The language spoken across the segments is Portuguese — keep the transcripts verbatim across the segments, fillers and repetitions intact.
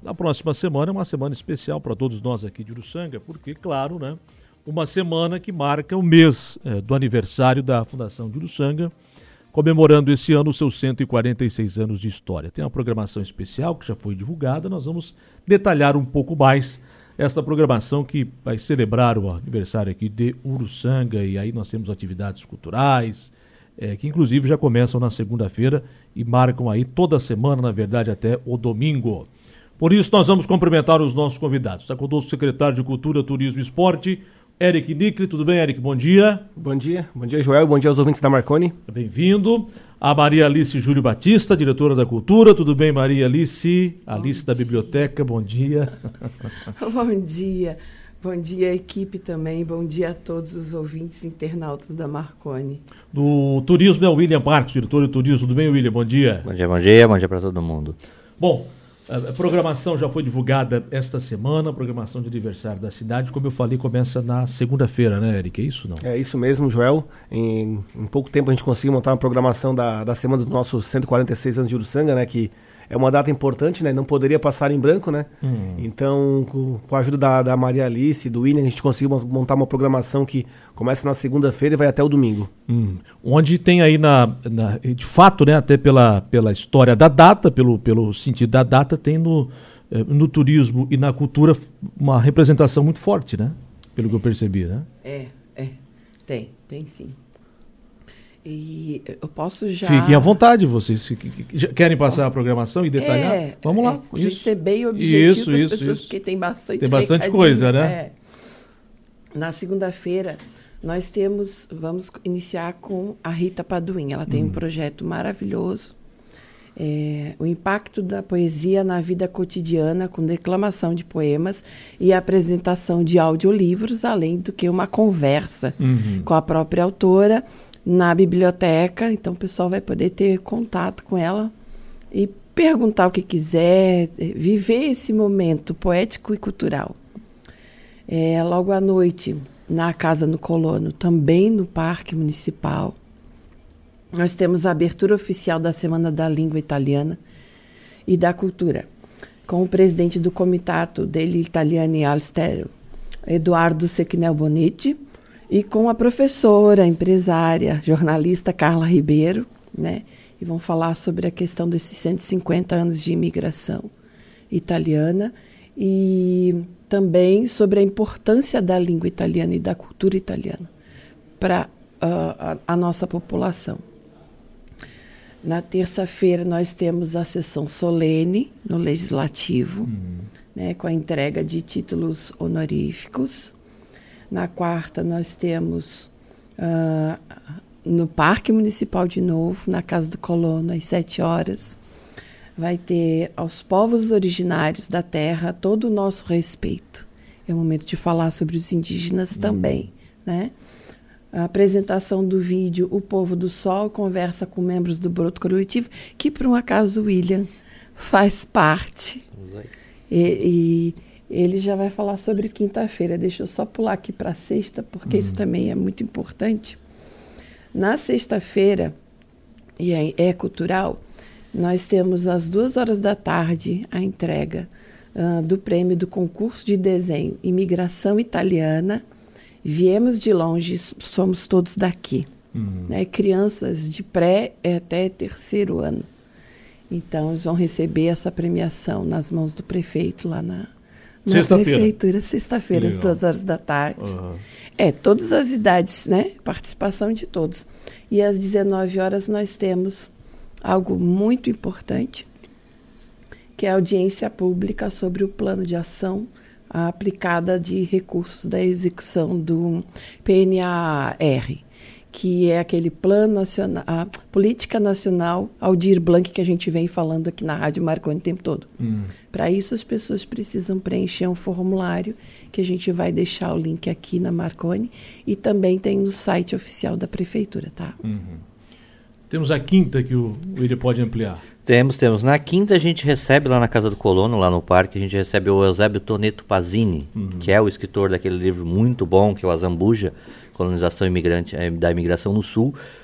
a próxima semana é uma semana especial para todos nós aqui de Uruçanga, porque, claro, né, uma semana que marca o mês é, do aniversário da Fundação de Uruçanga, comemorando esse ano os seus cento e quarenta e seis anos de história. Tem uma programação especial que já foi divulgada, nós vamos detalhar um pouco mais esta programação que vai celebrar o aniversário aqui de Uruçanga, e aí nós temos atividades culturais, é, que inclusive já começam na segunda-feira e marcam aí toda a semana, na verdade até o domingo. Por isso nós vamos cumprimentar os nossos convidados. Está conosco o secretário de Cultura, Turismo e Esporte, Eric Nickli. Tudo bem, Eric? Bom dia. Bom dia. Bom dia, Joel. Bom dia aos ouvintes da Marconi. Bem-vindo. A Maria Alice Júlio Batista, diretora da Cultura. Tudo bem, Maria Alice? Alice da Biblioteca, bom dia. Bom dia. Bom dia, equipe também. Bom dia a todos os ouvintes internautas da Marconi. Do Turismo é o William Marcos, diretor de Turismo. Tudo bem, William? Bom dia. Bom dia, bom dia. Bom dia para todo mundo. Bom, a programação já foi divulgada esta semana, a programação de aniversário da cidade, como eu falei, começa na segunda-feira, né, Eric? É isso, não? É isso mesmo, Joel. Em, em pouco tempo a gente conseguiu montar uma programação da, da semana dos nossos cento e quarenta e seis anos de Uruçanga, né, que é uma data importante, né, não poderia passar em branco, né? Hum. Então, com, com a ajuda da, da Maria Alice e do William, a gente conseguiu montar uma programação que começa na segunda-feira e vai até o domingo. Hum. Onde tem aí, na, na, de fato, né, até pela, pela história da data, pelo, pelo sentido da data, tem no, no turismo e na cultura uma representação muito forte, né? Pelo que eu percebi, né? É, é, tem, tem sim. E eu posso já... Fiquem à vontade, vocês querem passar a programação e detalhar? É, Vamos lá. É, a gente ser bem objetivo isso, para as isso, pessoas, isso. porque tem bastante Tem bastante coisa, né? É. Na segunda-feira, nós temos, vamos iniciar com a Rita Paduim. Ela tem hum. um projeto maravilhoso. É, o impacto da poesia na vida cotidiana, com declamação de poemas e apresentação de audiolivros, além do que uma conversa uhum. com a própria autora, na biblioteca. Então o pessoal vai poder ter contato com ela e perguntar o que quiser, viver esse momento poético e cultural. É, logo à noite, na Casa no Colono, também no Parque Municipal, nós temos a abertura oficial da Semana da Língua Italiana e da Cultura, com o presidente do Comitato degli Italiani all'Estero, Eduardo Secnel Bonetti, e com a professora, empresária, jornalista Carla Ribeiro, né? E vão falar sobre a questão desses cento e cinquenta anos de imigração italiana e também sobre a importância da língua italiana e da cultura italiana para uh, a, a nossa população. Na terça-feira nós temos a sessão solene no Legislativo, uhum. né, com a entrega de títulos honoríficos. Na quarta, nós temos uh, no Parque Municipal de novo, na Casa do Colono, às sete horas. Vai ter aos povos originários da terra todo o nosso respeito. É o momento de falar sobre os indígenas uhum. também, né? A apresentação do vídeo O Povo do Sol conversa com membros do Broto Coletivo, que por um acaso o William faz parte. E... e ele já vai falar sobre quinta-feira. Deixa eu só pular aqui para sexta, porque uhum. isso também é muito importante. Na sexta-feira, e é, é cultural, nós temos às duas horas da tarde a entrega uh, do prêmio do concurso de desenho Imigração Italiana. Viemos de longe, somos todos daqui. Uhum. Né? Crianças de pré até terceiro ano. Então, eles vão receber essa premiação nas mãos do prefeito lá na... Na prefeitura, sexta-feira, às duas horas da tarde. Uhum. É, todas as idades, né? Participação de todos. E às dezenove horas nós temos algo muito importante, que é a audiência pública sobre o plano de ação aplicada de recursos da execução do P N A R, que é aquele plano nacional, a política nacional Aldir Blanc que a gente vem falando aqui na Rádio Marconi o tempo todo. Hum. Para isso as pessoas precisam preencher um formulário que a gente vai deixar o link aqui na Marconi e também tem no site oficial da prefeitura, tá? Uhum. Temos a quinta que o William pode ampliar. Temos, temos. Na quinta a gente recebe lá na Casa do Colono, lá no parque, a gente recebe o Eusébio Toneto Pazini, uhum. que é o escritor daquele livro muito bom, que é o Azambuja, Colonização Imigrante, da Imigração no Sul.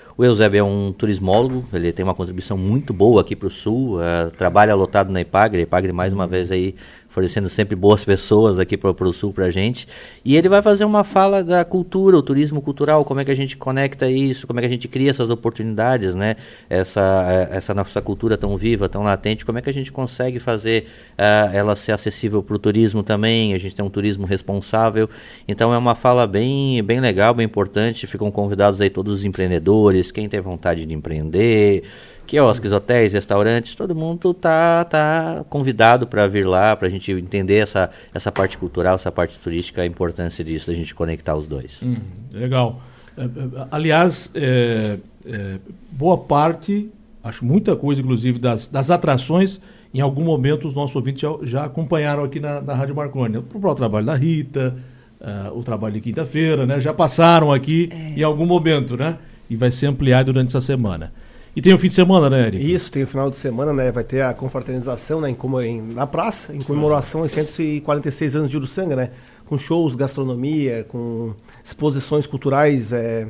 O Eusébio é um turismólogo, ele tem uma contribuição muito boa aqui para o Sul, uh, trabalha lotado na Ipagre, a Ipagre mais uma vez aí oferecendo sempre boas pessoas aqui para o Sul para a gente, e ele vai fazer uma fala da cultura, o turismo cultural, como é que a gente conecta isso, como é que a gente cria essas oportunidades, né? Essa, essa nossa cultura tão viva, tão latente, como é que a gente consegue fazer uh, ela ser acessível para o turismo também, a gente tem um turismo responsável, então é uma fala bem, bem legal, bem importante, ficam convidados aí todos os empreendedores, quem tem vontade de empreender, quiosques, hotéis, restaurantes, todo mundo tá, tá convidado para vir lá, para a gente entender essa, essa parte cultural, essa parte turística, a importância disso, da gente conectar os dois. Hum, legal. É, é, aliás, é, é, boa parte, acho muita coisa, inclusive, das, das atrações, em algum momento os nossos ouvintes já, já acompanharam aqui na, na Rádio Marconi. O próprio trabalho da Rita, uh, o trabalho de quinta-feira, né? Já passaram aqui é. em algum momento, né? E vai ser ampliado durante essa semana. E tem o fim de semana, né, Eric? Isso, tem o final de semana, né? Vai ter a confraternização, né? Em, como, em, na praça, em comemoração aos cento e quarenta e seis anos de Uruçanga, né? Com shows, gastronomia, com exposições culturais. É,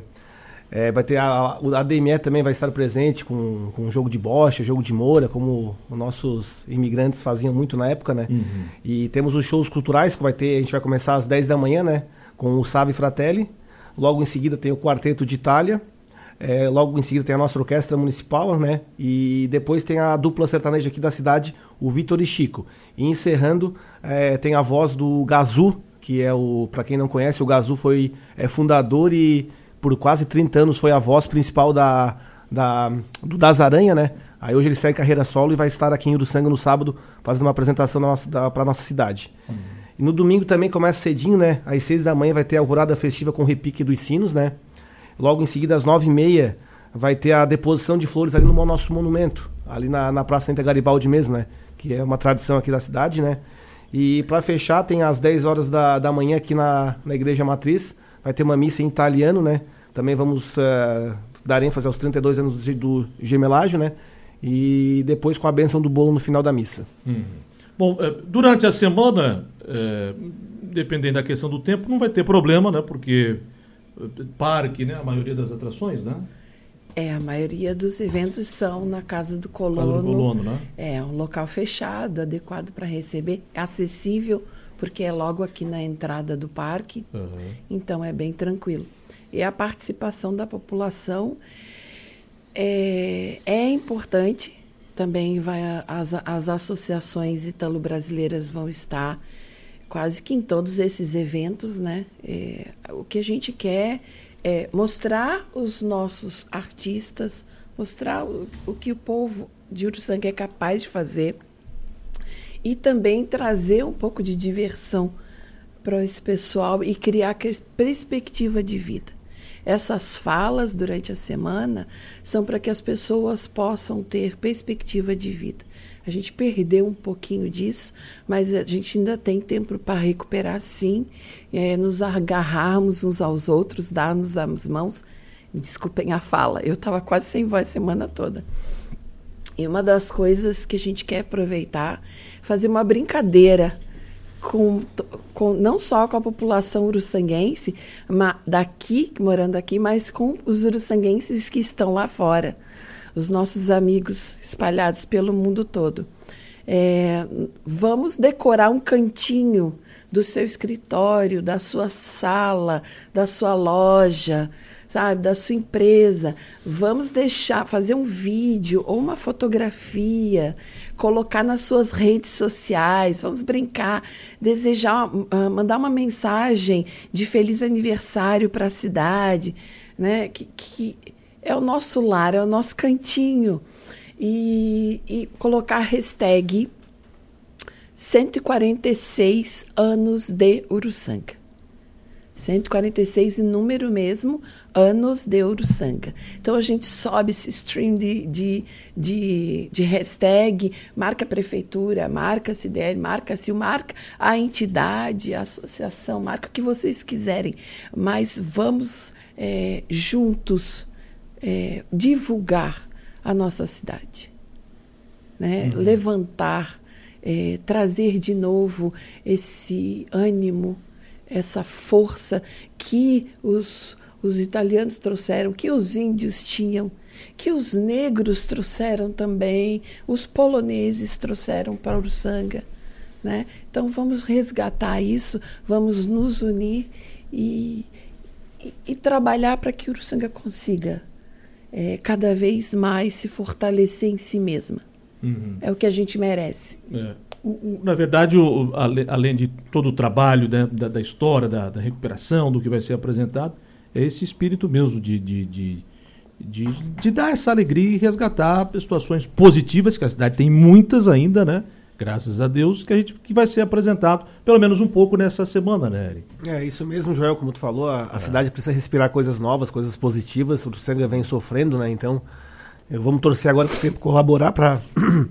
é, vai ter a, a D M E também vai estar presente com, com jogo de bocha, jogo de moura, como os nossos imigrantes faziam muito na época, né? Uhum. E temos os shows culturais que vai ter, a gente vai começar às dez da manhã, né? Com o Savi Fratelli. Logo em seguida tem o Quarteto de Itália. É, logo em seguida tem a nossa orquestra municipal, né? E depois tem a dupla sertaneja aqui da cidade, o Vitor e Chico. E encerrando, é, tem a voz do Gazu, que é o, para quem não conhece, o Gazu foi é, fundador e por quase trinta anos foi a voz principal da, da, do Das Aranha, né? Aí hoje ele segue carreira solo e vai estar aqui em Uruçanga no sábado fazendo uma apresentação para a nossa cidade. Uhum. E no domingo também começa cedinho, né? Às seis da manhã vai ter a alvorada festiva com repique dos sinos, né? Logo em seguida, às nove e meia, vai ter a deposição de flores ali no nosso monumento, ali na, na Praça Santa Garibaldi mesmo, né? Que é uma tradição aqui da cidade, né? E para fechar, tem às dez horas da, da manhã aqui na, na Igreja Matriz, vai ter uma missa em italiano, né? Também vamos uh, dar ênfase aos trinta e dois anos do gemelágio, né? E depois com a bênção do bolo no final da missa. Hum. Bom, durante a semana, é, dependendo da questão do tempo, não vai ter problema, né? Porque parque, né? A maioria das atrações, né? É, a maioria dos eventos são na Casa do Colono. Casa do Colono, né? É, um local fechado, adequado para receber, acessível, porque é logo aqui na entrada do parque, uhum. Então é bem tranquilo. E a participação da população é, é importante, também vai as, as associações italo-brasileiras vão estar quase que em todos esses eventos, né? É, o que a gente quer é mostrar os nossos artistas, mostrar o, o que o povo de Uruçanga é capaz de fazer e também trazer um pouco de diversão para esse pessoal e criar perspectiva de vida. Essas falas durante a semana são para que as pessoas possam ter perspectiva de vida. A gente perdeu um pouquinho disso, mas a gente ainda tem tempo para recuperar, sim, é, nos agarrarmos uns aos outros, darmos as mãos. Me desculpem a fala, eu estava quase sem voz a semana toda. E uma das coisas que a gente quer aproveitar, fazer uma brincadeira com, com não só com a população uruçanguense, mas daqui, morando aqui, mas com os uruçanguenses que estão lá fora. Os nossos amigos espalhados pelo mundo todo. É, vamos decorar um cantinho do seu escritório, da sua sala, da sua loja, sabe, da sua empresa. Vamos deixar, fazer um vídeo ou uma fotografia, colocar nas suas redes sociais, vamos brincar, desejar, uh, mandar uma mensagem de feliz aniversário para a cidade, né, que... que é o nosso lar, é o nosso cantinho. E, e colocar a hashtag cento e quarenta e seis anos de Uruçanga. cento e quarenta e seis em número mesmo, anos de Uruçanga. Então a gente sobe esse stream de, de, de, de hashtag, marca a prefeitura, marca a C D L, marca a C I U, marca a entidade, a associação, marca o que vocês quiserem. Mas vamos é, juntos É, divulgar a nossa cidade, né? Uhum. Levantar, é, trazer de novo esse ânimo, essa força que os, os italianos trouxeram, que os índios tinham, que os negros trouxeram também, os poloneses trouxeram para Uruçanga, né? Então vamos resgatar isso, vamos nos unir e, e, e trabalhar para que Uruçanga consiga é, cada vez mais se fortalecer em si mesma. Uhum. É o que a gente merece. É. O, o, na verdade, o, ale, além de todo o trabalho, né, da, da história, da, da recuperação, do que vai ser apresentado, é esse espírito mesmo de, de, de, de, de dar essa alegria e resgatar situações positivas, que a cidade tem muitas ainda, né? Graças a Deus, que, a gente, que vai ser apresentado pelo menos um pouco nessa semana, né, Eric? É isso mesmo, Joel, como tu falou, a, a é. cidade precisa respirar coisas novas, coisas positivas, o Uruçanga vem sofrendo, né? Então, vamos torcer agora para o tempo colaborar para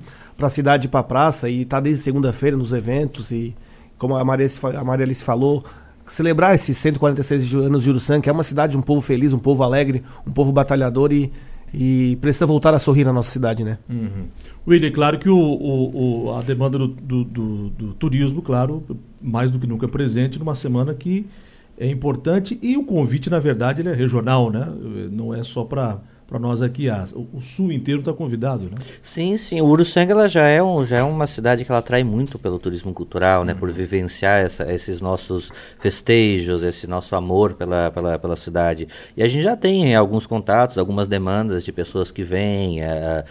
a cidade ir para a praça e estar tá desde segunda-feira nos eventos e, como a Maria, a Maria Alice falou, celebrar esses cento e quarenta e seis anos de Uruçanga, que é uma cidade, um povo feliz, um povo alegre, um povo batalhador e, e precisa voltar a sorrir na nossa cidade, né? Uhum. William, claro que o, o, o, a demanda do, do, do, do turismo, claro, mais do que nunca presente numa semana que é importante e o convite, na verdade, ele é regional, né? Não é só para... para nós aqui, a, o, o sul inteiro está convidado, né? Sim, sim. O Uruçanga ela já, é um, já é uma cidade que ela atrai muito pelo turismo cultural, né? Uhum. Por vivenciar essa, esses nossos festejos, esse nosso amor pela, pela, pela cidade. E a gente já tem alguns contatos, algumas demandas de pessoas que vêm, é,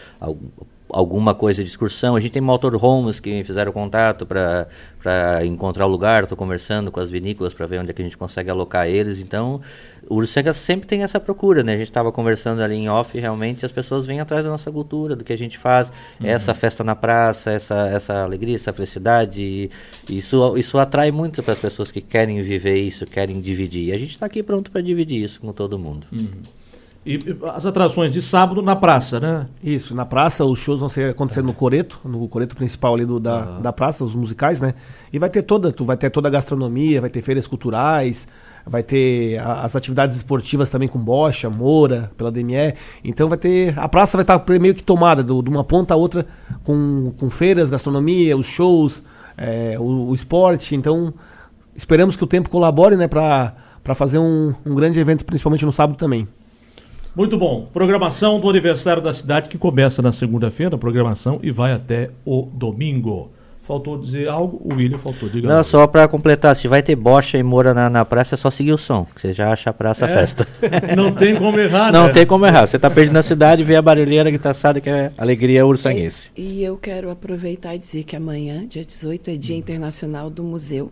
alguma coisa de excursão. A gente tem motorhomes que fizeram contato para encontrar o lugar. Estou conversando com as vinícolas para ver onde é que a gente consegue alocar eles. Então, o Uruçanga sempre tem essa procura, né? A gente estava conversando ali em off, realmente as pessoas vêm atrás da nossa cultura, do que a gente faz, uhum. essa festa na praça, essa, essa alegria, essa felicidade. E isso, isso atrai muito para as pessoas que querem viver isso, querem dividir. E a gente está aqui pronto para dividir isso com todo mundo. Uhum. E as atrações de sábado na praça, né? Isso, na praça, os shows vão ser acontecendo no Coreto, no Coreto principal ali do, da, ah. da praça, os musicais, né? E vai ter toda, tu vai ter toda a gastronomia, vai ter feiras culturais, vai ter a, as atividades esportivas também com bocha, moura, pela D M E. Então vai ter, a praça vai estar meio que tomada do, de uma ponta a outra com, com feiras, gastronomia, os shows, é, o, o esporte. Então esperamos que o tempo colabore, né, para para fazer um, um grande evento, principalmente no sábado também. Muito bom. Programação do aniversário da cidade que começa na segunda-feira, programação, e vai até o domingo. Faltou dizer algo? O William faltou. Diga Não, algo. Só para completar, se vai ter bocha e moura na, na praça, é só seguir o som, que você já acha a praça é, festa. Não tem como errar, Não né? tem como errar. Você está perdido na cidade, vê a barulheira, a guitarçada, que é alegria uruçanguense. É, e eu quero aproveitar e dizer que amanhã, dia dezoito, é Dia Internacional do Museu.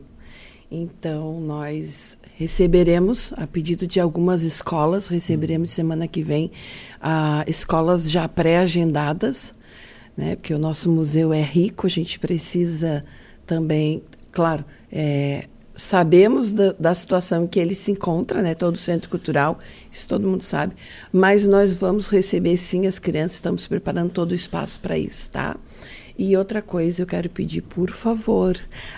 Então, nós receberemos, a pedido de algumas escolas, receberemos semana que vem uh, escolas já pré-agendadas, né? Porque o nosso museu é rico, a gente precisa também, claro, é, sabemos da, da situação em que ele se encontra, né? Todo o centro cultural, isso todo mundo sabe, mas nós vamos receber sim as crianças, estamos preparando todo o espaço para isso, tá? E outra coisa, eu quero pedir, por favor,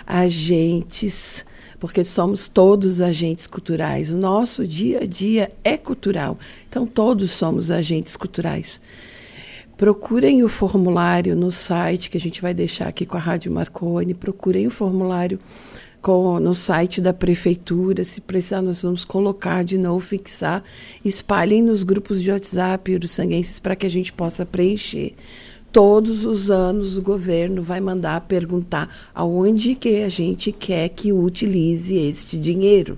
agentes, porque somos todos agentes culturais. O nosso dia a dia é cultural. Então, todos somos agentes culturais. Procurem o formulário no site, que a gente vai deixar aqui com a Rádio Marconi. Procurem o formulário com, no site da Prefeitura. Se precisar, nós vamos colocar de novo, fixar. Espalhem nos grupos de WhatsApp uruçanguenses para que a gente possa preencher. Todos os anos o governo vai mandar perguntar aonde que a gente quer que utilize este dinheiro.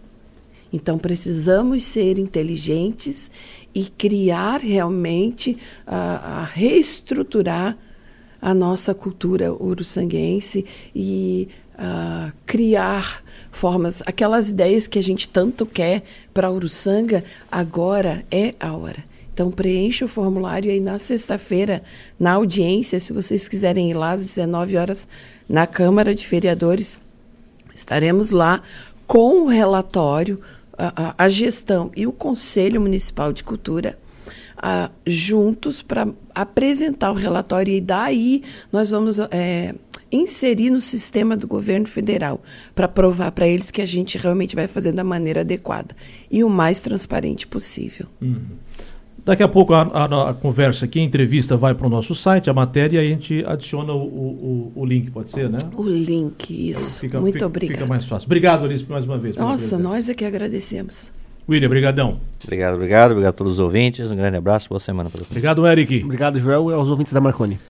Então, precisamos ser inteligentes e criar realmente, a, a reestruturar a nossa cultura uruçanguense e a, criar formas, aquelas ideias que a gente tanto quer para Uruçanga, agora é a hora. Então, preencha o formulário aí na sexta-feira, na audiência, se vocês quiserem ir lá às dezenove horas, na Câmara de Vereadores. Estaremos lá com o relatório, a, a, a gestão e o Conselho Municipal de Cultura a, juntos para apresentar o relatório e daí nós vamos é, inserir no sistema do governo federal para provar para eles que a gente realmente vai fazer da maneira adequada e o mais transparente possível. Uhum. Daqui a pouco a, a, a conversa aqui, a entrevista vai para o nosso site, a matéria, e a gente adiciona o, o, o link, pode ser, né? O link, isso. Fica, Muito fica, obrigada. Fica mais fácil. Obrigado, Alice, mais uma vez. Nossa, nós é que agradecemos. William, brigadão. Obrigado, obrigado. Obrigado a todos os ouvintes. Um grande abraço. Boa semana para todos. Obrigado, Eric. Obrigado, Joel, e aos ouvintes da Marconi.